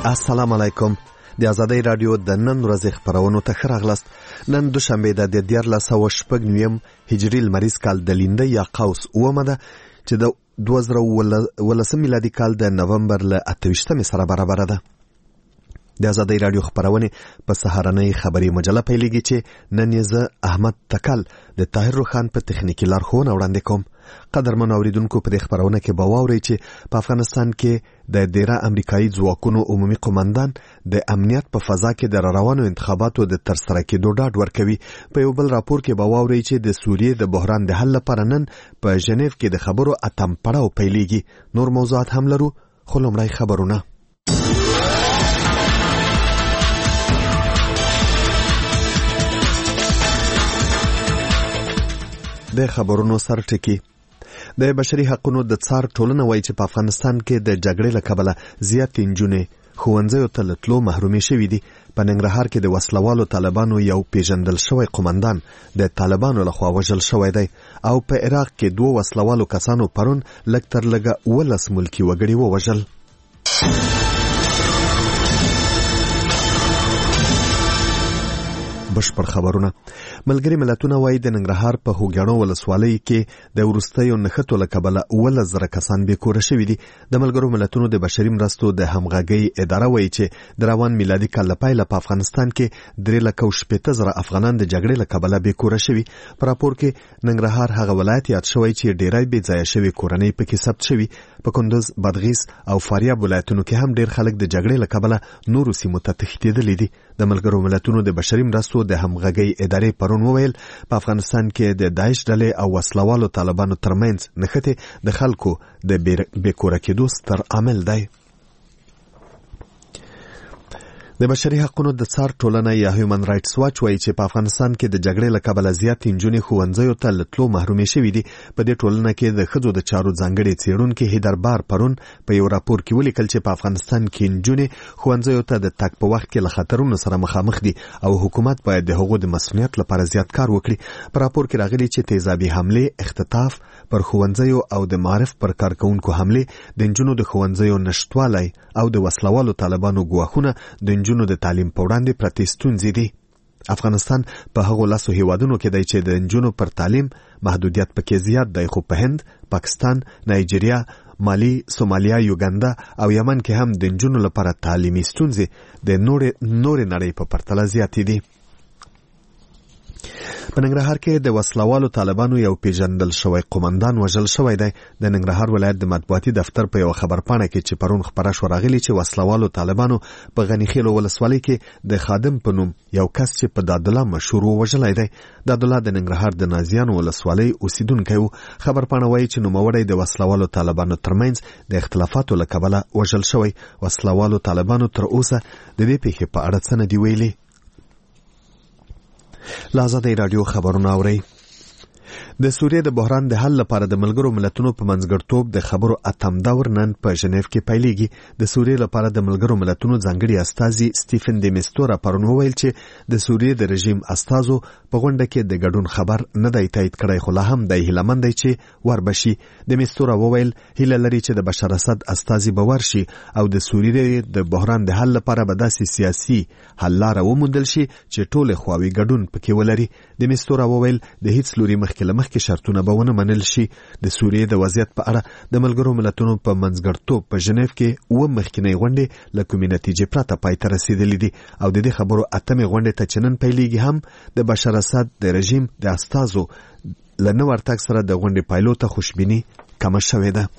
السلام علیکم. د آزادۍ رادیو د نن ورځې خبرونو ته ښه راغلاست. نن دوشنبه د 1409 هجري لمریز کال د لینده یا قوس اومه ده چې د 2019 میلادي کال د نومبر له 28 سره برابر ده. د آزادۍ رادیو خبرونه په سهارنۍ خبري مجله پیلېږي چې نن یې زه احمد تکل د طاهر روخان په تخنیکی لارښوونه وړاندې کوم. قدرمن اوریدونکو په دې خبرونه کې به واورئ چې په افغانستان کې د ډیره امریکایي ځواکونو عمومي قومندان د امنیت په فضا کې د روانو انتخاباتو د ترسره کېدو ډاډ ورکوي. په یو بل راپور کې به واورئ چې د سوریې د بحران د حل لپاره نن په ژنیو کې د خبرو اتم پړاو پیلېږي. نور موضوعات هم لرو، خو لومړی خبرونه. د خبرونو سرټکی. د بشري حقوقو د څار ټولنه وایي چې په افغانستان کې د جګړې له کبله زیات نجونې ښوونځیو ته له تلو محرومې شوې دي. په ننګرهار کې د وسلوالو طالبانو یو پیژندل شوی قومندان د طالبانو لخوا وژل شوی دی، او په عراق کې 2 وسلوالو کسانو پرون لږ تر لږه 11 ملکي وګړي ووژل. بشپړ خبرونه. ملګري ملتونه وایي د ننګرهار په هوګاڼو ولسوالۍ کې د وروستیو نښتو له کبله 11,000 کسان بېکوره شوي دي. د ملګرو ملتونو د بشري مرستو د همغږۍ اداره وایي چې د روان میلادي کال له پیله په افغانستان کې 3,60,000 افغانان د جګړې له کبله بېکوره شوي. په راپور کې ننګرهار هغه ولایت یاد شوی چې ډېری بې ځایه شوي کورنۍ پکې ثبت شوي. په کندوز، بادغیس او فاریاب ولایتونو کې هم ډېر خلک د جګړې له کبله نورو سیمو ته تښتېدلي دي. د ملګرو ملتونو د بشري مرستو د همغږۍ ادارې پرون وویل په افغانستان کې د داعش ډلې او وسلوالو طالبانو ترمنځ نښتې د خلکو د بېکوره کېدو ستر عامل دی. د بشري حقوقو د څار ټولنه یا هیومن رائټس واچ وایي چې په افغانستان کې د جګړې له کبله زیات نجونې ښوونځیو ته له تلو محرومې شوې دي. په دې ټولنه کې د ښځو د چارو ځانګړي څېړونکي هیدربار پرون په یو راپور کې ولیکل چې په افغانستان کې نجونې ښوونځیو ته د تګ په وخت کې له خطرونو سره مخامخ دي او حکومت باید د هغو د مسؤلیت لپاره زیات کار وکړي. په راپور کې راغلي چې تیزابي حملې، اختطاف پر ښوونځیو او د معارف پر کارکونکو حملې، د نجونو د ښوونځیو نشټوالی او د وسلوالو طالبانو ګواښونه د نجونو د تعلیم په وړاندې پرتې ستونزې دي. افغانستان په هغو 10 هیوادونو کې دی چې د نجونو پر تعلیم محدودیت پکې زیات دی، خو په هند، پاکستان، نایجیریا، مالی، سومالیا، یوګاندا او یمن کې هم د نجونو لپاره تعلیمي ستونزې د نورې نړۍ په پرتله زیاتې دي. په ننګرهار کې د وسلوالو طالبانو یو پیژندل شوی قومندان وژل شوی دی. د ننګرهار ولایت د مطبوعاتي دفتر په یو خبرپاڼه کې چې پرون خبره شو راغلی چې وسلوالو طالبانو په غنیخیلو ولسوالۍ کې د خادم په نوم یو کس چې په دادله مشهور وژلی دی. دادله د ننګرهار د نازیانو ولسوالۍ اوسیدونکی و. خبرپاڼه وایي چې نوموړی د وسلوالو طالبانو ترمنځ د اختلافاتو له کبله وژل شوی. وسلوالو طالبانو تر اوسه د دې پیښې په اړه څه نه دي ویلي. له آزادۍ رادیو خبرونه اورئ. د سوریې د بحران د حل لپاره د ملګرو ملتونو په منځګړیتوب د خبرو اتم دور نن په ژنیو کې پیلېږي. د سوریې لپاره د ملګرو ملتونو ځانګړي استازي سټیفن د میستورا پرون وویل چې د سوریې د رژیم استازو په غونډه کې د ګډون خبر نه دی تایید کړی، خو لا هم دی هیلهمند دی چې وربشي. د میستورا وویل هیله لري چې د بشار اسد استازي به ورشي او د سوریې د بحران د حل لپاره به داسې سیاسي حل لاره وموندل شي چې ټولې خواوې ګډون پکې ولري. د میستورا وویل د هیڅ لوري مخکې شرطونه به ونه منل شي. د سوریې د وضعیت په اړه د ملګرو ملتونو په منځګړیتوب په ژنیو کې 7 مخکینۍ غونډې له کومې نتیجې پرته پای ته رسېدلې دي او د دې خبرو اتمې غونډې ته چې نن پیلېږي هم د بشار اسد د رژیم د استازو له نه ورتګ سره د غونډې پایلو ته خوشبیني کمه شوې ده.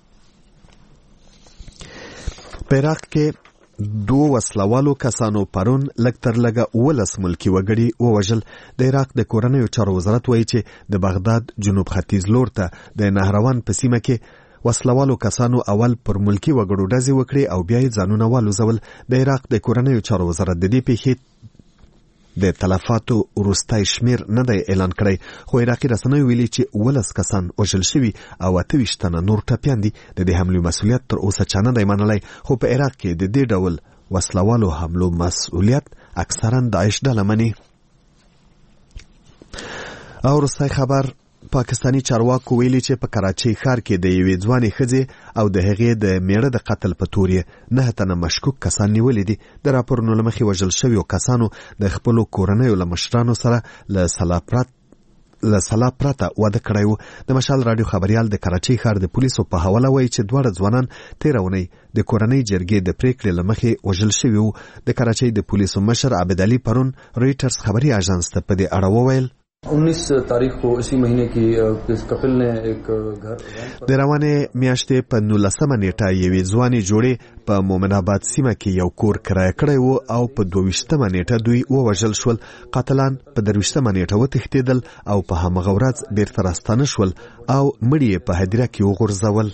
په عراق کې 2 وسلوالو کسانو پرون لږ تر لږه 11 ملکي وګړي ووژل. د عراق د کورنیو چارو وزارت وایي چې د بغداد جنوب ختیځ لور ته د نهروان په سیمه کې وسلوالو کسانو اول پر ملکي وګړو ډزې وکړې او بیا یې ځانونه والوزول. د عراق د کورنیو چارو وزارت د دې پیښې د تلفاتو وروستی شمیر نه دی اعلان کړی، خو عراقي رسنیو ویلي چې 11 کسان وژل شوي او 28 تنه نور ټپیان دي. د دې حملې مسؤلیت تر اوسه چا نه دی منلی، خو په عراق کې د دې ډول وسلوالو حملو مسؤلیت اکثرا داعش ډله مني. او وروستی خبر پاکستانی چارواکو ویلي چې په کراچۍ ښار کې د یوې ځوانې ښځې او د هغې د میړه د قتل په تور یې 9 تنه مشکوک کسان نیولي دي. د راپورونو له مخې وژل شویو کسانو د خپلو کورنیو له مشرانو سره له سلا پرته واده کړی و. د مشال راډیو خبریال د کراچۍ ښار د پولیسو په حواله وایي چې دواړه ځوانان تېره اونۍ د کورنۍ جرګې د پریکړې له مخې وژل شوي وو. د کراچۍ د پولیسو مشر عابد علي پرون رویټرز خبري اژانس ته په دې اړه وویل 19 तारीख को इसी महीने की इस कपिल ने एक घर د روانې میاشتې په 19 نیټه یوې ځوانې جوړې په مومن آباد سیمه کې یو کور کرایه کړی و او په 22 نیټه دوی ووژل شول. قاتلان په 23 نیټه وتښتېدل او په همغه ورځ بیرته راستانه شول او مړي یې په هدیره کې وغورځول.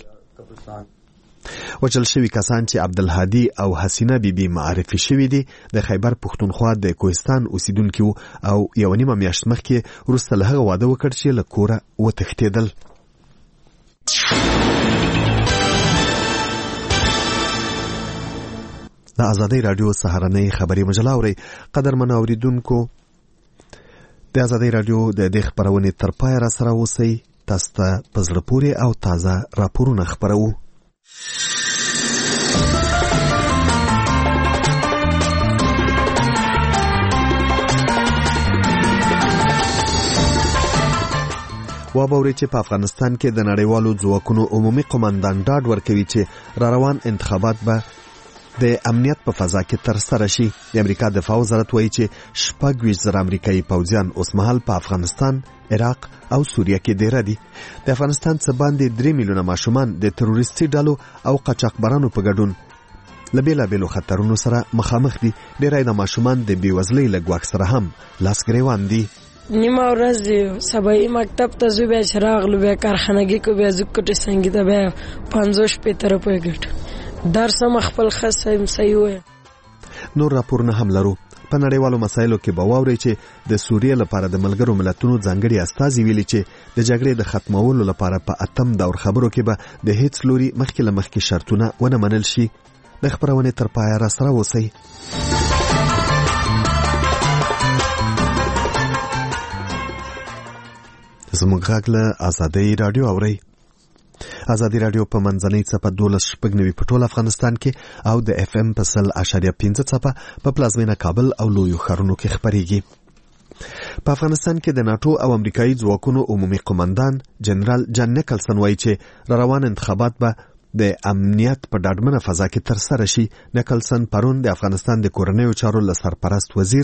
وژل شوي کسان چې عبدالهادي او حسینه بیبي معرفي شوي دي د خیبر پښتونخوا د کوهستان اوسیدونکي وو او یو نیمه میاشت مخکې وروسته له هغه واده وکړ چې له کوره وتښتېدل. د ازادۍ راډیو سهارنۍ خبري مجله اورئ. قدرمن اوریدونکو د ازادۍ راډیو د دې خپرونې تر پایه را سره اوسئ. تاسو ته په زړه پورې او تازه راپورونه خپروو. وابوري چې په افغانستان کې د نړیوالو ځواکونو عمومي قومندان ډاډ ورکوي چې را روان انتخابات به د امنیت په فضا کې ترسره شي. د امریکا دفاع وزارت وایي چې 26,000 امریکایي پوځیان اوسمهال په افغانستان، عراق او سوریه کې ډېر دي. د افغانستان څخه باندې 3 میلیونه ماشومان د تروریستي ډلو او قاچاقبرانو په ګډون له بېلابېلو خطرونو سره مخامخ دي. ډېری د ماشومان د بېوزلۍ له ګواښ سره هم لاس ګرېوان دي. نیمه ورځ سبایي مکتب ته ځو، بیا چې راغلو بیا کارخانګي کو بیا ځو کوټې څنګه ته بیا 50 روپۍ ګټ درس هم خپل خاصه صحیح وای. نور راپورونه هم لرو. په نړیوالو مسایلو کې به واورئ چې د سوریې لپاره د ملګرو ملتونو ځانګړي استازي ویلي چې د جګړې د ختمولو لپاره په 8م دور خبرو کې به د هیڅ لوري مخکې له مخکې شرطونه ونه منل شي. د خبرونې تر پایه را سره اوسئ. زموږ غږ له ازادۍ راډیو اورئ. ازادي راډیو په منځنۍ څپه 12.9 په ټول افغانستان کې او د اف ام په 100.5 څپه په پلازمینه کابل او لویو ښارونو کې خبرېږي. په افغانستان کې د ناتو او امریکایي ځواکونو عمومي قومندان جنرال جان نیکلسن وایي چې روان انتخابات به د امنیت په ډاډمنه فضا کې ترسره شي. نیکلسن پرون د افغانستان د کورنیو چارو له سرپرست وزیر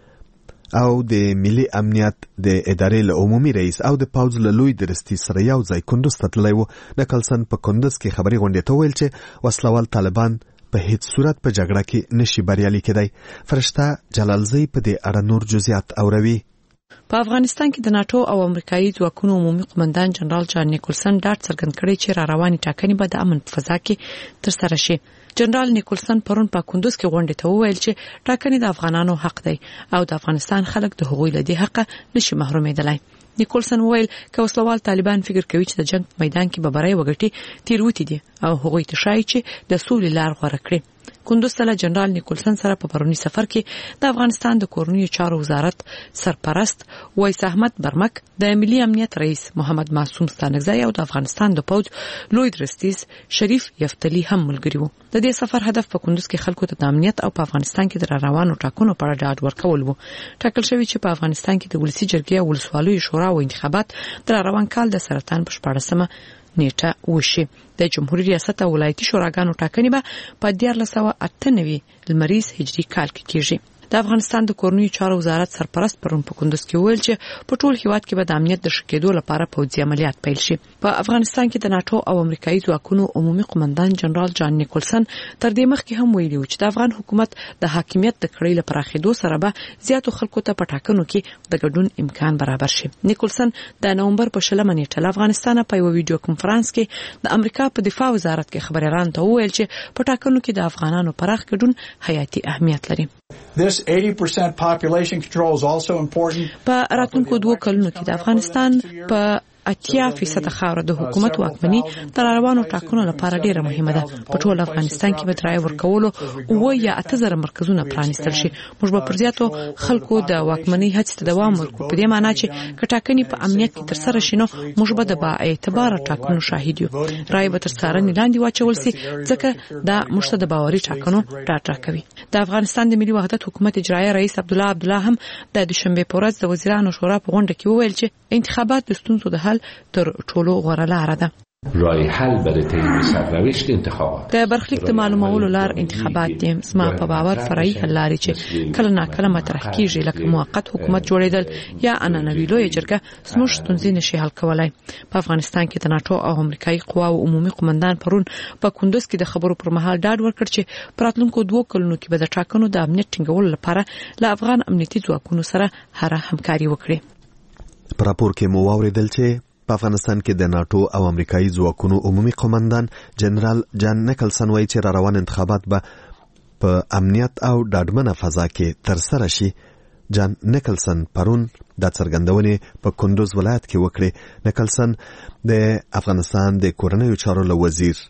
او د ملي امنیت د ادارې له عمومي رئیس او د پوځ له لوی درستي سره یو ځای کندوز ته تللی و. نیکلسن په کندوز کې خبري غونډې ته ویل چې وسلوال طالبان په هیڅ صورت په جګړه کې نشي بریالي کېدی. فرشته جلالزی په دې اړه نور جزئیات اوروي. په افغانستان کې د ناتو او امریکایي ځواکونو عمومي قومندان جنرال جان نیکلسن ډاډ څرګند کړی چې را روانې ټاکنې به د امن په فضا کې ترسره شي. جنرال نیکلسن پرون په کندوز کې غونډه ته وویل چې ټاکنې د افغانانو حق دی او د افغانستان خلک د هغوی له دې حق نشي محرومېدلای. نیکلسن وویل که وسلوال طالبان فکر کوي چې د جنگ په میدان کې به بری وګټي، تیروتي دي او هغوی ته شایي چې د سولې لار غوره کړي. کندوز ته جنرال نیکلسن سره په پرونی سفر کې د افغانستان د کورنیو چارو وزارت سرپرست وایس احمد برمک، د ملي امنیت رئیس محمد معصوم ستانکزی او د افغانستان د پوځ لوی درستیز شریف یفتلی هم ملګری وو. د دې سفر هدف په کندوز کې خلکو ته د امنیت او په افغانستان کې د روانو ټاکنو په اړه ډاډ ورکول وو. ټاکل شوی چې په افغانستان کې د ولسی جرګې او ولسوالیو شورا او انتخابات د روان کال د سرطان په 14مه نیټه وشي. د جمهوریت ریاست او ولایتي شوراګانو ټاکنې به په 1498 لمریز هجری کال کې کیږي. د افغانستان د کورنیو چارو وزارت سرپرست پرون په کندوز کې ویل چې په ټول هیواد کې به د امنیت د ښه کېدو لپاره پوځي عملیات پیل شي. په افغانستان کې د ناتو او امریکایي ځواکونو عمومي قومندان جنرال جان نیکلسن تر دې مخکې هم ویلي و چې د افغان حکومت د حاکمیت د کړۍ لپاره پراخېدو سره به زیاتو خلکو ته په ټاکنو کې د ګډون امکان برابر شي. نیکلسن د نومبر په 20 نیټه له افغانستان په یو ویډیو کانفرنس کې د امریکا په دفاع وزارت کې خبريالان ته وویل چې په ټاکنو کې د افغانانو پراخ ګډون حیاتي اهمیت لري. This 80% population control is also important. په راتلونکو 2 کلونو کې د افغانستان په 80% خاوره د حکومت واکمني تر روانو ټاکنو لپاره ډیره مهمه ده. په ټول افغانستان کې به رای ورکولو او یا 8000 مرکزونه پرانیستل شي. موږ به پر زیاتو خلکو د واکمنۍ هڅې ته دوام ورکړو، په دې معنی چې کټاکنې په امنیت کې تر سره شي نو موږ به د با اعتبار ټاکنو شاهد یو. رای به تر څارنې لاندې واچول شي ځکه دا موږ ته د باوري ټاکنو ډاډ راکوي. د افغانستان د ملي وحدت حکومت اجرایي رئیس عبدالله هم د دوشنبه په ورځ د وزیرانو شورا په غونډه کې وویل چې انتخابات د ستونزو د حل تر ټولو غوره لاره ده. راه حل برای طی سرنوشت انتخابات د برخلیک د معلومولو لار انتخابات دي. زما په باور فرعي حل لارې چې کله ناکله مطرح کیږي لکه موقت حکومت جوړیدل یا عنعنوي لویه جرګه زموږ ستونزې نشي حل کولای. په افغانستان کې د ناتو او امریکایي قواو عمومي قومندان پرون په کندوز کې د خبرو پر مهال ډاډ ورکړ چې په راتلونکو 2 کلونو کې به د ټاکنو د امنیت ټینګولو لپاره له افغان امنیتي ځواکونو سره هره همکاري وکړي. په راپور کې مو واوریدل چې په افغانستان کې د ناتو او امریکایي ځواکونو عمومي قومندان جنرال جان نیکلسن وایي چې روان انتخابات به په امنیت او ډاډمنه فضا کې تر سره شي. جان نیکلسن پرون د څرګندونې په کندوز ولایت کې وکړې. نیکلسن د افغانستان د کورنیو چارو له وزیر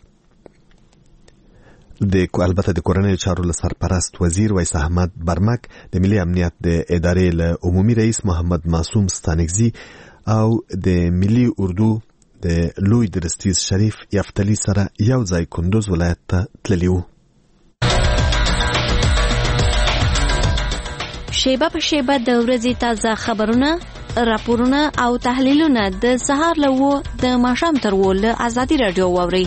البته د کورنیو چارو له سرپرست وزیر ویس احمد برمک، د ملي امنیت د ادارې له عمومي رئیس محمد معصوم ستانکزي او د ملي اردو د لوی درستیز شریف یفتلی سره یو ځای کندوز ولایت ته تللی وو. شیبه په شیبه د ورځې تازه خبرونه، راپورونه او تحلیلونه د سهار له 9 د ماښام تر 10 له ازادي رادیو واورئ.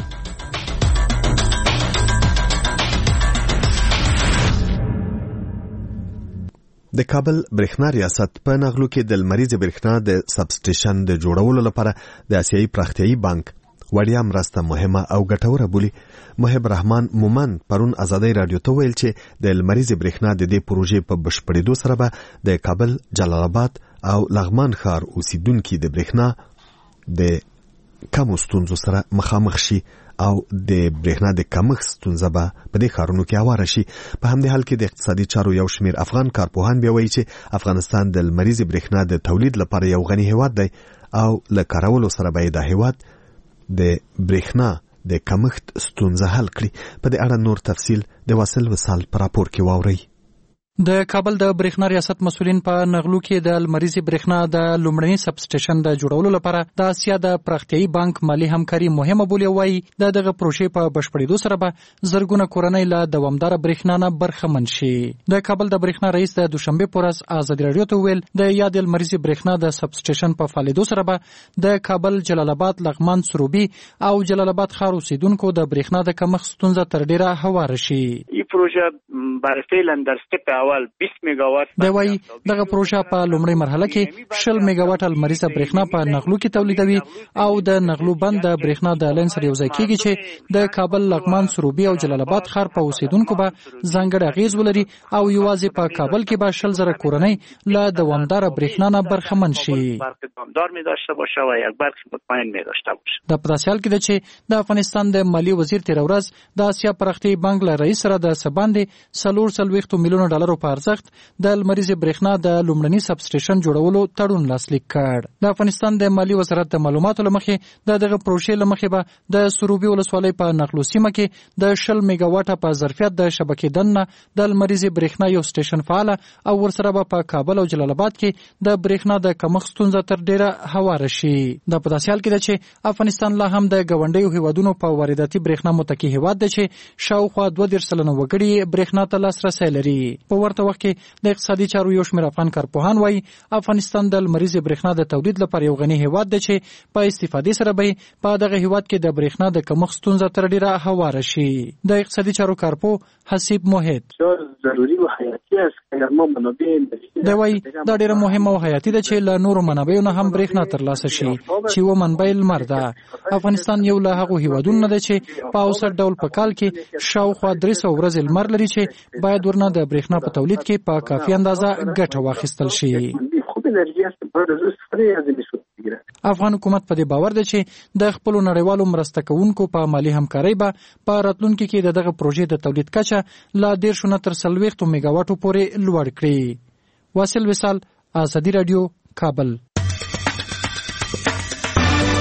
د کابل برېښنا ریاست په نغلو کې د لمریزې برېښنا د سب سټیشن د جوړولو لپاره د آسیایي پراختیایي بانک وړیا مرسته مهمه او ګټوره بولي. محب رحمان مومن پرون ازادي رادیو ته ویل چې د لمریزې برېښنا د دې پروژې په بشپړېدو سره به د کابل، جلال آباد او لغمان ښار اوسیدونکي د برېښنا د کمو ستونزو سره مخامخ شي او د برېښنا د کمښت ستونزه به په دې ښارونو کې هواره شي. په همدې حال کې د اقتصادي چارو یو شمېر افغان کارپوهان بیا وایي چې افغانستان د لمریزې برېښنا د تولید لپاره یو غني هیواد دی او له کارولو سره به د هیواد د برېښنا د کمښت ستونزه حل کړي. په دې اړه نور تفصیل د واصل وصال په راپور کې واورئ. د کابل د برېښنا ریاست مسؤلین په نغلو کې د لمریزې برېښنا د لومړني سب سټیشن د جوړولو لپاره د آسیا د پراختیایي بانک مالی همکاري مهمه بولي. وایي دغه پروژې په بشپړېدو سره به زرګونه کورنۍ له دوامداره برېښنا نه برخمن شي. د کابل د برېښنا رئیس د دوشنبه په ورځ ازادي رادیو ته ویل د یاد لمریزې برېښنا د سب سټیشن په فعالیدو سره به د کابل، جلال آباد، لغمان، سروبي او جلال آباد ښار اوسیدونکو د برېښنا د کمښت ستونزه تر ډیره هواره شي. پروژه برای فعلا در سټپ اول 20 میگاوات دی. وایي دغه پروژه په لومړی مرحله کې 20 میگاوات لمریزه برېښنا په نغلو کې تولیدوي او د نغلو بند د برېښنا د لاین سره یوځای کیږي چې د کابل، لغمان، سروبي او جلال آباد ښار په اوسیدونکو به ځانګړی اغیز ولري او یوازې په کابل کې به 100,000 کورنۍ له دوامداره برېښنا نه برخمن شي. د پداسې حال کې ده چې د افغانستان د مالی وزیر تیر ورځ د آسیا پراختیایي بانک له رئیس سره د سباندې 440 میلیونه ډالرو په ارزښت د لمریزې برېښنا د لومړني سب سټیشن جوړولو تړون لاسلیک کړ. د افغانستان د مالی وزارت د معلوماتو لمخې دغه پروژې لمخې به د سروبي ولسوالۍ په نغلو سیمه کې د 20 میگاواټه په ظرفیت د شبکې دننه د لمریزې برېښنا یو سټیشن فعال او ورسره به په کابل او جلال آباد کې د برېښنا د کمښت ستونزه تر ډیره هواره شي. د پداسې حال کې ده چې افغانستان لا هم د ګاونډیو هیوادونو په وارداتي برېښنا متکی هیواد دی چې شاوخوا 2.3 وګړي برېښنا ته لاسرسی لري. په ورته وخت کې د اقتصادي چارو یو شمېر افغان کارپوهان وایي افغانستان د لمریزې برېښنا د تولید لپاره یو غني هیواد دی چې په استفادې سره به په دغه هیواد کې د برېښنا د کمښت ستونزه تر ډیره هواره شي. د اقتصادي چارو کارپوه حسیب موحد ضروري او حیاتي است چې ما منابع دی. وایي دا ډیره مهمه او حیاتي ده چې له نورو منابعو نه هم برېښنا ترلاسه شي چې و منبع لمر ده. افغانستان یو له هغو هیوادونو نه دی چې په اوسط ډول په کال کې شاوخوا 300 ورځې لمر لري چې باید ورنه د برېښنا په تولید کې په کافي اندازه ګټه واخیستل شي. افغان حکومت په دې باور دی چې د خپل نړیوالو مرسته کوونکو په مالی همکارۍ به په راتلونکي کې دغه پروژې د تولید کچه لا 1.5 تر 40 میگاواټو پورې لوړ کړي. واصل وصال، ازادي رادیو، کابل.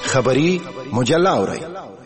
خبری مجله اورئ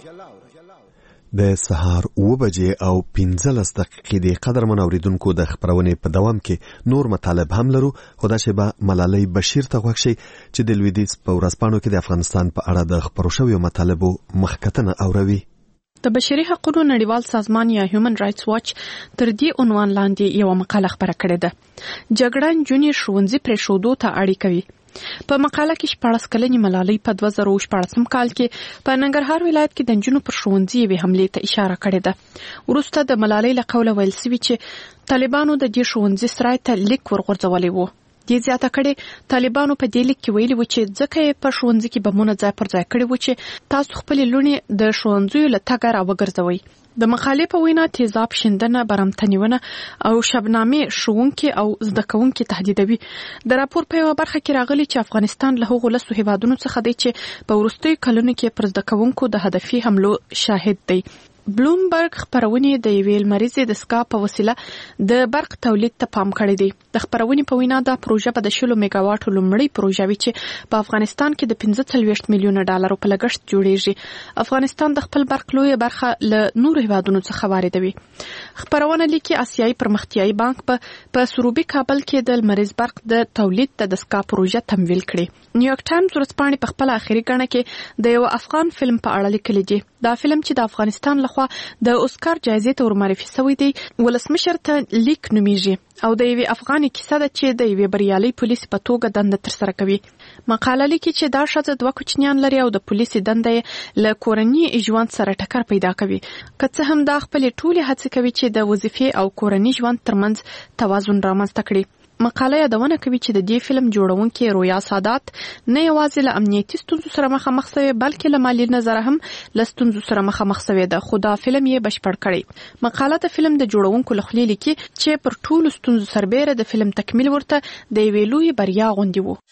د سهار 9 بجې او 15 دقیقې د قدرمن اوریدونکو د خبرونې په دوام کې نور مطالب هم لرو. خدا شبا ملالۍ بشیر ته غوښتي چې د لویدیځ په ورځپاڼو کې د افغانستان په اړه د خبرو شویو مطالبو مخکتنه اوروي. د بشري حقوقو نړیوال سازمان یا هیومن رائټس واچ تر دې عنوان لاندې یو مقاله خبره کړې ده. جګړن جونیور ښوونځي پرې شودو ته اړ کوي. په مقاله کې 14 کلنې ملالۍ په 2014 کال کې په ننګرهار ولایت کې د نجونو پر ښوونځي یوې حملې ته اشاره کړې ده. وروسته د ملالۍ له قوله ویل شوي چې طالبانو د دې ښوونځي سرای ته لیک ورغورځولی و. دې زیاته کړې طالبانو په دې لیک کې ویلي و چې ځکه یې په ښوونځي کې بمونه ځای پر ځای کړي و چې تاسو خپلې لوڼې د ښوونځیو له تګه راوګرځوئ. د مقالې په وینا تیزاب شیندنه، برمتنیونه او شبنامې ښوونکي او زده کوونکي تهدیدوي. د راپور په یوه برخه کې راغلي چې افغانستان له هغو 10 هیوادونو څخه دی چې په وروستیو کلونو کې پر زده کوونکو د هدفي حملو شاهد دی. بلومبرګ خبرونې د یوې لمریزې دستګاه په وسیله د برق تولید ته پام کړی دی. د خبرونې په وینا دا پروژه به د 10 میگاواټو لومړی پروژه وي چې په افغانستان کې د 45 میلیونه ډالرو په لګښت جوړیږي. افغانستان د خپل برق لویه برخه له نورو هیوادونو څخه واردوي. خبرونه لیکي آسیایي پرمختیایي بانک په سروبي کابل کې د لمریز برق د تولید د دستګاه پروژه تمویل کړي. نیویارک ټایمز ورځپاڼې په خپل اخري ګڼه کې د یو افغان فلم په اړه لیکلي دي. دا فلم چې د افغانستان لخوا د اوسکار جایزې ته ورمعرفي شوی دی ولسمشر ته لیک نومیږي او د یوې افغاني کیسه ده چې د یوې بریالۍ پولیس په توګه دنده ترسره کوي. مقاله لیکي چې دا ښځه 2 کوچنیان لري او د پولیس دنده یې له کورني ژوند سره ټکر پیدا کوي. که څه هم دا خپلې ټولې هڅې کوي چې د وظیفې او کورني ژوند ترمنځ توازن رامنځته کړي. مقاله یادونه کوي چې د دې فلم جوړونکي رویا سادات نه یوازې له امنیتي ستونزو سره مخامخ شوی بلکې له مالي نظره هم له ستونزو سره مخامخ شوی ده، خو دا فلم یې بشپړ کړی. مقاله د فلم د جوړونکو له خولې لیکي چې پر ټولو ستونزو سربېره د فلم تکمیل ورته د یوې لویې بریا غوندې و.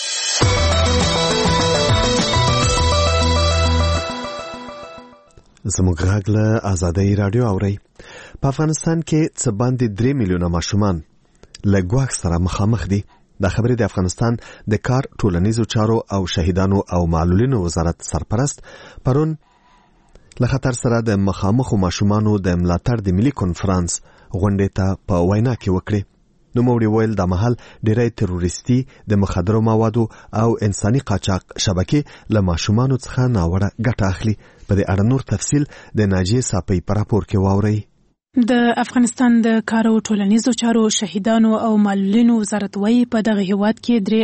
زموږ غږ له آزادۍ راډیو اورئ. په افغانستان کې څه باندې 3 میلیونه ماشومان له ګواښ سره مخامخ دي. دا خبرې د افغانستان د کار، ټولنیزو چارو او شهیدانو او معلولینو وزارت سرپرست پرون له خطر سره د مخامخو ماشومانو د ملاتړ د ملي کنفرانس غونډې ته په وینا کې وکړي. نوموړي ویل دا مهال ډېری تروریستي، د مخدرو موادو او انساني قاچاق شبکې له ماشومانو څخه ناوړه ګټه اخلي. په دې اړه نور تفصیل د ناجیې ساپۍ په راپور کې واورئ. د افغانستان د کار او ټولنیزو چارو شهیدانو او معلولینو وزارت وايي په دغه هیواد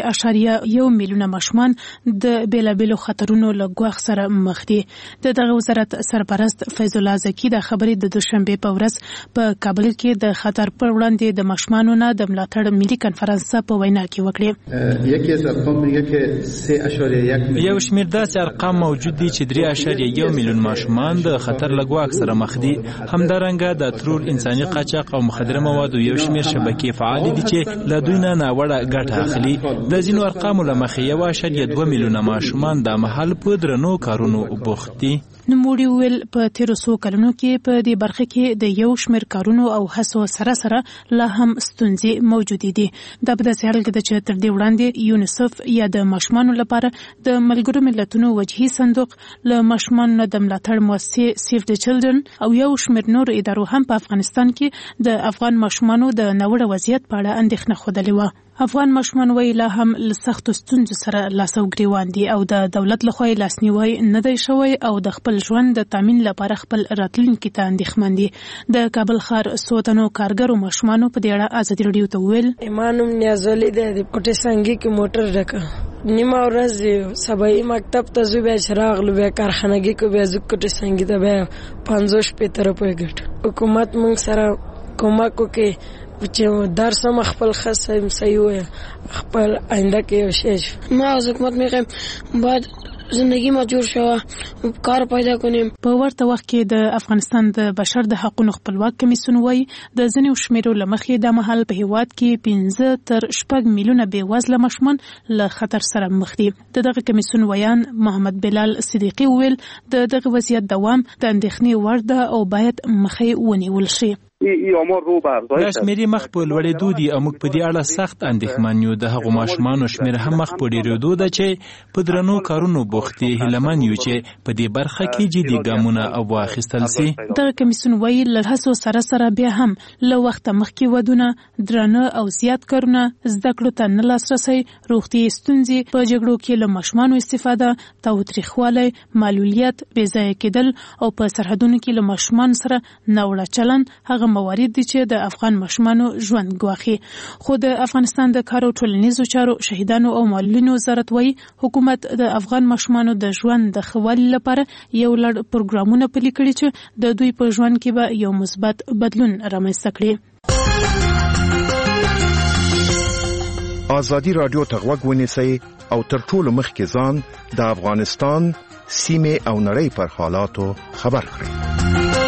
کې 3.1 میلیونه ماشومان د بیلابیلو خطرونو له ګواښ سره مخ دي. دغه وزارت سرپرست فیض الله زکی د خبرې د دوشنبه په ورځ په کابل کې د خطر پر وړاندې د ماشومانو نه د ملاتړ ملي کنفرانس په وینا کې وکړي. یکی از ارقام میگه که 3.1 یو شمیر داسې ارقام موجود دي چې 3.1 میلیون ماشومان د خطر له ګواښ سره مخ دي. همدارنګه د ترور، انساني قاچاق او مخدره موادو یو شمیر شبکې فعال دي چې له دوی نه ناوړه ګټه اخلي. د ځینو ارقامو له مخې 1.2 میلیونه ماشومان د مهال په درنو کارونو بوخت دي. نوموړي ویل په 1300 کلونو کې په دې برخه کې د یو شمیر کارونو او هڅو سره لا هم ستونزې موجود دي. دا په داسې حال کې ده چې تر دې وړاندې یونیسف یا د ماشومانو لپاره د ملګرو ملتونو وجهي صندوق، له ماشومانو د ملاتړ مؤسسې سیف د چلډرن او یو شمیر نور ادارو هم په افغانستان کې د افغان ماشومانو د ناوړه وضعیت په اړه اندېښنه ښودلې وه. افغان ماشومان وایي لا هم له سختو ستونزو سره لاس او ګریوان دي او د دولت لخوا لاسنیوی نه دی شوی او د خپل ژوند د تامین لپاره خپل راتلونکي ته اندېښمن دي. د کابل ښار څو تنو کارګرو ماشومانو په دې اړه ازادي راډیو ته وویل ایمانم نیازولي دی د کوټې څنګه کې موټر ډکه نیمه ورځ سبای مکتب ته زو بیا راغلو بیا کارخانګي کو بیا زو کوټې څنګه ته بیا 550 روپۍ ګټ حکومت موږ سره کومک وکړي چې درس هم خپل خاصه صحیح وي خپل آینده کې شش ما از حکومت میخوایم بعد زندگی ما جوړ شوه کار پیدا کنیم. په ورته وخت کې د افغانستان د بشر د حقوقو خپلواک کمیسیون وايي د ځینو شمیرو لمخې د محل په هیواد کې 15 تر 6 میلیونه بې وزله ماشومان له خطر سره مخ دي. دغه کمیسیون ویان محمد بلال صدیقی ویل دغه وضعیت دوام د اندېښنې وړ ده او باید مخې ونیول شي. ای آمار رو به افزایش دا شمیرې مخ په لوړېدو دي او موږ په دې اړه سخت اندېښمن یو. د هغو ماشومانو شمېر هم مخ په ډېرېدو ده چې په درنو کارونو بوخت دي. هیلهمن یو چې په دې برخه کې جدي ګامونه واخیستل سي. دغه کمیسیون وایي له هڅو سره بیا هم له وخته مخکې ودونه، درانه او زیات کارونه، زده کړو ته نه لاسرسی، روغتیایي ستونزې، په جګړو کې له ماشومانو استفاده، تاوتریخوالی، معلولیت، بېځایه کېدل او په سرحدونو کې له ماشومانو سره ناوړه چلند هغه موارد دي چې د افغان ماشومانو ژوند ګواخي. خو د افغانستان د کار او ټولنیزو چارو شهیدانو او معلولینو وزارت وایي حکومت د افغان ماشومانو د ژوند د ښه والي لپاره یو لړ پروګرامونه پلي کړي چې د دوی په ژوند کې به یو مثبت بدلون رامنځته کړي. ازادي راډیو ته غوږ ونیسئ او تر ټولو مخکې ځان د افغانستان سیمې او نړۍ پر حالاتو خبر کړئ.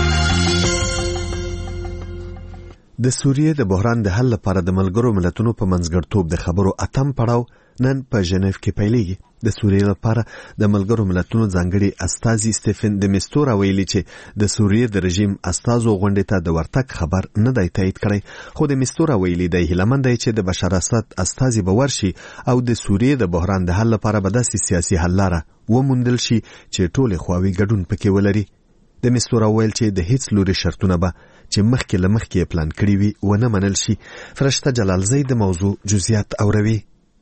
د سوریې د بحران د حل لپاره د ملګرو ملتونو په منځګړیتوب د خبرو اتم پړاو نن په ژنیف کې پیلېږي. د سوریې لپاره د ملګرو ملتونو ځانګړي استازي سټیفن د میستورا ویلي چې د سوریې د رژیم استازو غونډې ته د ورتګ خبر نه دی تایید کړی، خو د میستورا ویلي دی هیلهمن دی چې د بشار اسد استازي به ورشي او د سوریې د بحران د حل لپاره به داسې سیاسي حل لاره وموندل شي چې ټولې خواوې ګډون پکې ولري. د میستورا ویل چې د هیڅ لوري شرطونه به چې مخکې له مخکې پلان کړی وي ونه منل شي. فرشته جلالزی د موضوع جزئیات اوروي.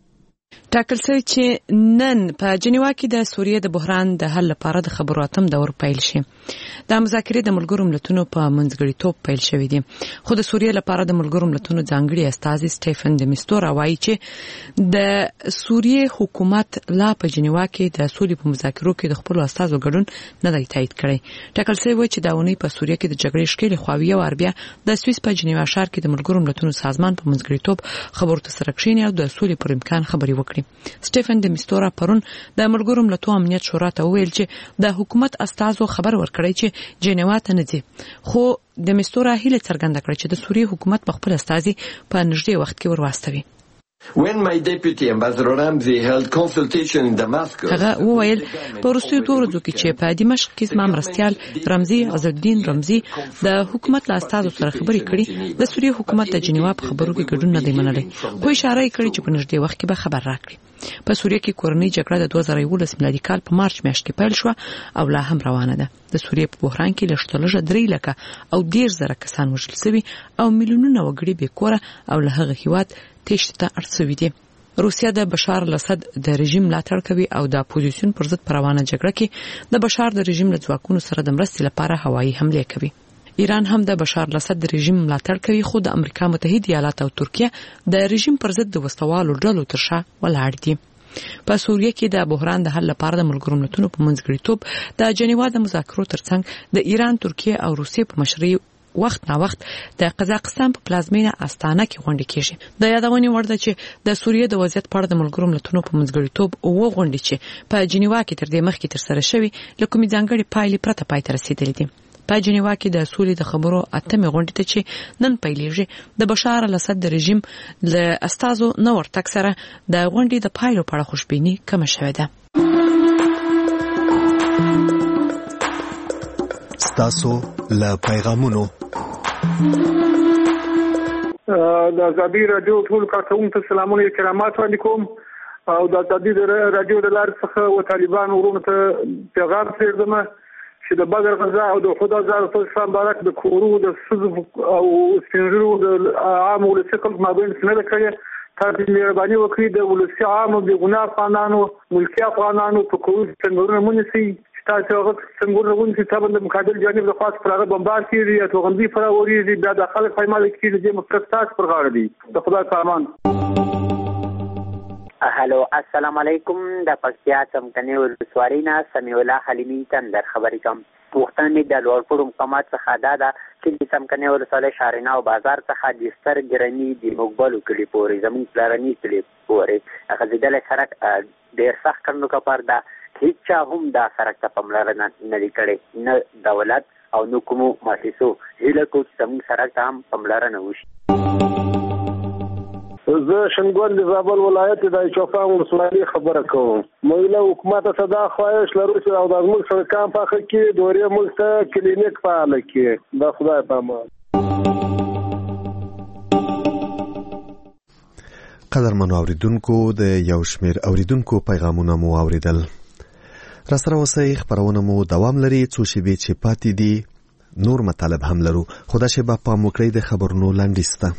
ټاکل شوی چې نن په جنیوا کې د سوریې د بحران د حل لپاره د خبرو اتم دور پیل شي. د مذاکرې د ملګرو ملتونو په منځګړیتوب پیل شوی دی، خو د سوریې لپاره د ملګرو ملتونو ځانګړي استازي سټیفن د میستورا وایي چې د سوریې حکومت لا په جنیوا کې د سولې په مذاکرو کې د خپل استازو ګډون نه دی تایید کړی. ټاکل شوی و چې دا ونی په سوریې کې د جګړې شکل خواوی او اربیا د سویس په جنیوا ښار کې د ملګرو ملتونو سازمان په منځګړیتوب خبرو ته سره کښیني او د سولې پر امکان خبري وکړي. سټیفن د میستورا پرون د ملګرو ملتونو امنیت شورا ته ویل چې د حکومت استازو خبر ورکړی چې جنیوا ته نه ځي، خو د میستورا هیله څرګنده کړې چې د سوریې حکومت په خپل استازي په نږدې وخت کې ورواستوي. When my deputy ambassador Ramzi held consultation in Damascus, هغه وویل په وروستیو دوه ورځو کې چې په دمشق کې زما مرستیال رمزي عزالدین رمزي د حکومت له استازو سره خبرې کړې، د سوریې حکومت د جنیوا په خبرو کې ګډون نه دی منلی، خو اشاره یې کړې چې په نږدې وخت کې به خبر راکړي. په سوریې کې کورنۍ جګړه د 2011 میلادي کال په مارچ میاشت کې پیل شو او لا هم روانه ده. د سوریې په بحران کې لږ 3 لکه او 10,000 کسان وژل شوي او میلیونونه وګړي بې کوره او له هغه هیواد تېښتې ته اړ شوي دي. روسیا د بشار الاسد د رژیم ملاتړ کوي او د اپوزیسیون پر ضد روانه جګړه کې د بشار د رژیم له ځواکونو سره د مرستې لپاره هوایي حمله کوي. ایران هم د بشار الاسد د رژیم ملاتړ کوي، خو د امریکا متحده ایالات او ترکیه د رژیم پر ضد د وسوالو ډلو تر شا ولاړ دي. په سوریه کې د بحران د حل لپاره د ملګرو ملتونو په منځګړیتوب د جنیوا د مذاکرو ترڅنګ د ایران، ترکیه او روسیې په مشرۍ وخت نا وخت د قزاقستان په پلازمینه استانه کې غونډې کیږي. د یادونې وړ ده چې د سوریې د وضعیت په اړه د ملګرو ملتونو په منځګړیتوب او غونډې چې په جنیوا کې تر دې مخکې تر سره شوې له کومې ځانګړې پایلې پرته پای ته رسیدلې دي. په جنیوا کې د سولې د خبرو اتمې غونډې ته چې نن پیلېږي د بشار الاسد د رژیم له استازو نه ورتګ سره د غونډې د پایلو په اړه خوشبیني کمه شوې ده. ستاسو له پیغامونو د ازادي راډیو ټول کارکونکو ته سلامونه کرامات وړاندې کوم او د ازادي راډیو د لارې څخه و طالبان ورونو ته پیغام پرېږدم چې د بدر غزا او د خدا زار اسلام بارک د کورو د سزو او سپینږیرو د عام ولسي خلکو مابین څه نه کړي. تاسو مهرباني وکړئ د ولسي عام بې ګناه افغانانو ملکي افغانانو په کورو څنګه ونیسئ. تاسو هغه څنګه ونیسئ چې د مقابل جانب له خاص پر هغه بمبار کیږي یا توغندي پر اوريږي بیا د خلک پېمال کیږي د مستقصات پر غاړه دي. د خدای سامان. هلو السلام علیکم. د پکتیا څمکني ولسوارینا سمیع الله حلیمی تندر خبرې کوم. وختانې د لوړپوړو مقامات څخه دا ده چې د څمکني ولسوالۍ شارنا او بازار څخه د سترګرني د مقبلو کلی پورې زموږ پلارني کلی پورې غځېدلی سړک ډېر سخت کړنو کپار ده. هیڅ چا هم دا سړک ته پاملرنه نه دی کړې، نه دولت او نه کومو مؤسسو. هیله کوو چې زموږ سړک ته هم پاملرنه وشي. زه شنګول د زابل ولایت د چوپان ولسوالۍ خبره کوم. موږ حکومت ته دا خواهش لرو چې او د موږ سرکان په اخر کې دورې موږ ته کلینیک فعال کړي. د خدای په امان. قدرمنو اوریدونکو د یو شمیر اوریدونکو پیغامونه مو اوریدل. را سره اوسئ، خبرونه مو دوام لري، څو شیبې چې پاتې دي نور مطالب هم لرو، خو دا شیبه پام وکړئ د خبرونو لنډیز ته.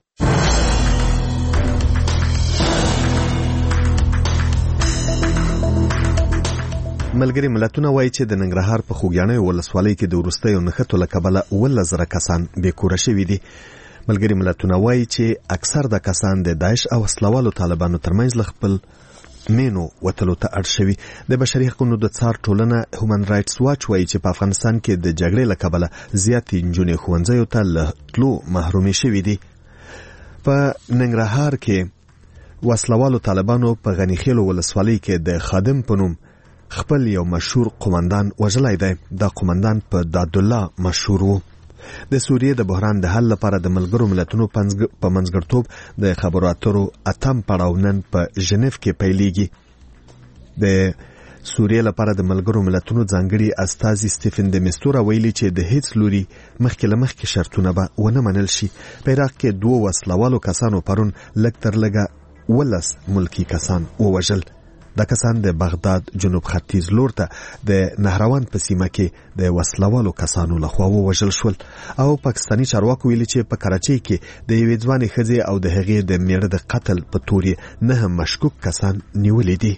ملګري ملتونه وایي چې د ننګرهار په خوږیاڼیو ولسوالۍ کې د وروستیو نښتو له کبله 11,000 کسان بېکوره شوي دي. ملګري ملتونه وایي چې اکثر د کسان د داعش او وسلوالو طالبانو ترمنځ له خپل مینو وتلو ته اړ شوي. د بشري حقوقو د څار ټولنه هیومن رایټس واچ وایي چې په افغانستان کې د جګړې له کبله زیاتې نجونې ښوونځیو ته له تلو محرومې شوي دي. په ننګرهار کې وسلوالو طالبانو په غنیخیلو ولسوالۍ کې د خادم په نوم خپل یو مشهور قومندان وژلی دی. دا قومندان په دادالله مشهور و. د سوریې د بحران د حل لپاره د ملګرو ملتونو په منځګړیتوب د خبرو اترو اتم پړاو نن په ژنیف کې پیلېږي. د سوریې لپاره د ملګرو ملتونو ځانګړي استازي سټیفن د میستورا ویلي چې د هیڅ لوري مخکې له مخکې شرطونه به ونه منل شي. په عراق کې 2 وسلوالو کسانو پرون لږ تر لږه 11 ملکي کسان ووژل. دا کسان د بغداد جنوب ختیځ لور ته د نهروان په سیمه کې د وسلوالو کسانو لخوا ووژل شول. او پاکستاني چارواکو ویلي چې په کراچۍ کې د یوې ځوانې ښځې او د هغې د میړه د قتل په تور یې 9 مشکوک کسان نیولي دي.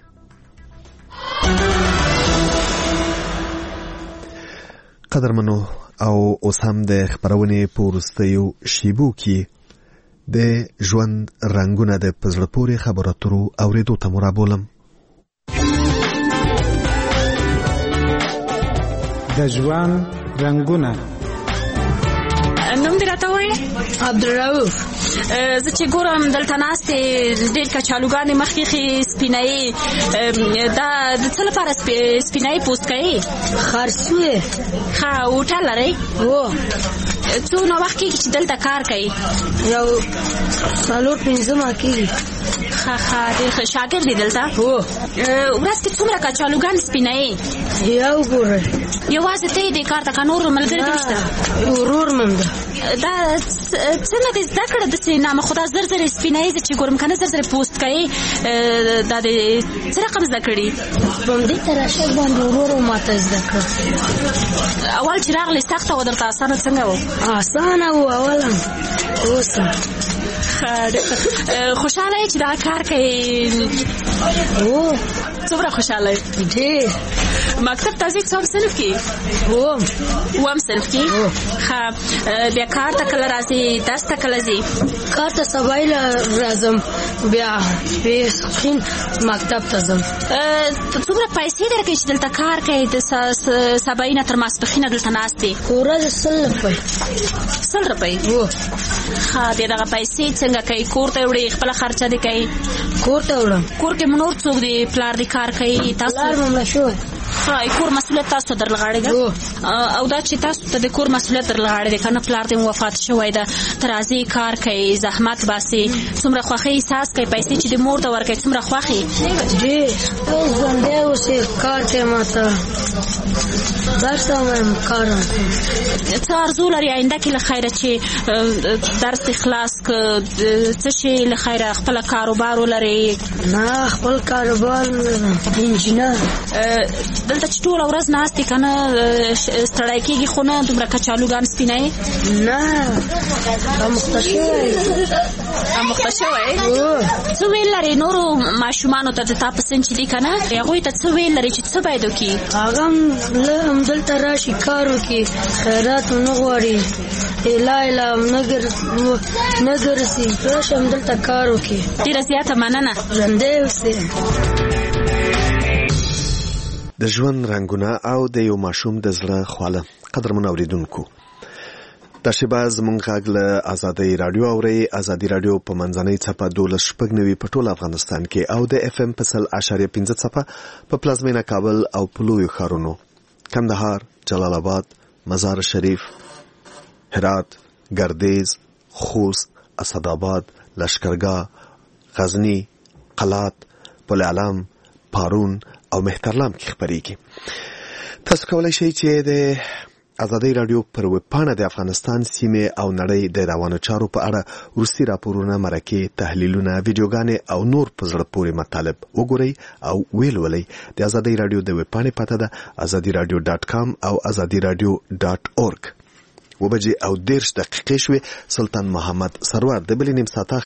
قدرمنو او اوس هم د خبرونې په وروستیو شیبو کې د ژوند رنګونه د په زړه پورې خبرو اترو اورېدو ته مو رابولم. د ژوند رنګونه. نوم دې راته ووایه؟ عبدالرؤف. زه چې ګورم دلته ناستې ډېر کچالوګانې مخکې سپینایي، دا د څه لپاره سپینایي پوست کوي؟ خرڅوي. ښه هوټل لرئ؟ هو. څونه وخت کېږي چې دلته کار کوي؟ یو 4-5 ماه کېږي. ښه ډېر ښه شاګرد دی دلته؟ هو. ورځ کې څومره کچالوګانې سپینایي؟ یو ګوره. یوازې ته یې دې کار ته که نور ملګري دې شته؟ ورور مې ده. دا څنګه دې زده کړه داسې نامه خو دا زر زر سپینایي زه چې ګورم که نه زر زر پوست کوي، دا دې څه رقم زده کړي؟ په همدې تراشک باندې ورور ماته زده کړه. اول چې راغلې سخته وه درته اسانه څنګه وه؟ اسانه وه اوله، اوس خوشحاله یې چې دا کار کوي؟ هو. څومره خوشحاله یې؟ ډېر. مکتب ته ځې څوم صنف کې؟ اووم صنف کې؟ ښه بیا کار ته کله راځې؟ درس ته کله ځې؟ کار ته سبایله راځم، بیا ماسپښین مکتب ته ځم. څومره پیسې درکوي چې دلته کار کوي؟ د سبایي نه تر ماسپښینه دلته ناست دی؟ په ورځ 100 روپۍ. 100 روپۍ؟ ښه بیا دغه پیسې څنګه کوي؟ کور ته وړې؟ خپله خرچه دې کوي؟ کور ته وړم. کور کې نور څوک دی؟ پلار دې کار کوي؟ تاسو؟ پلار مې مړه شوی. کور مسؤلیت تاسو ته درلغاړې ده؟ او دا چې تاسو ته د کور مسؤلیت درلغاړې ده که نه پلار دې وفات شوی ده، ته راځې کار کوي، زحمت باسې، څومره خوښۍ احساس کوي؟ پیسې چې دې مور ته ورکوي څومره خوښې؟ ډېر. ژوندی اوسې کار کوې ماته درس ته وایم کار وکړم. څه ارزو لري آینده کې له خیره چې درس دې خلاص که څه شی له خیره خپله کاروبار ولرې؟ نه خپل کاروبار انجینر. دلته چې ټوله ورځ ناست دی که نه ستړی کېږي خو نه دومره کچالوګان سپینایي؟ نه اموخته شوی. اموخته شوی؟ څه ویل لرې نورو ماشومانو ته د تا په سن چې دي که نه هغوی ته څه ویل لرې چې څه باید وکړي؟ هغه هم همدلته راشي کار وکړي، خیرات ونه غواړي، اله نه ګرځي، راشي همدلته کار وکړي. ډېره زیاته مننه. ژوندی اوسې. د ژوند رنګونه او د یو ماشوم د زړه خواله. قدرمن اوریدونکو، دا شیبه زموږ غږ له ازادۍ راډیو اورئ. ازادي راډیو په منځنۍ څپه 12.9 په ټول افغانستان کې او د FM په 100.5 څپه په پلازمینه کابل او په لویو ښارونو کندهار، جلال آباد، مزار شریف، هرات، ګردیز، خوست، اسداباد، لشکرګاه، غزنی، قلات، پل علم، پارون او مهترلام کې خبرېږي. تاسو کولای شئ چې د ازادي رادیو پر وپاڼه د افغانستان سیمه او نړۍ د روانو چارو په اړه روسي راپورونه، مرکې، تحلیلونه، ویډیوګانې او نور په زړه پورې مطالب وګورئ او ویلولئ. د ازادي رادیو د وپاڼې پته ده azadiradio.com او azadiradio.org. 9:30 شوې. سلطان محمد سرور د بلې نیم ساعته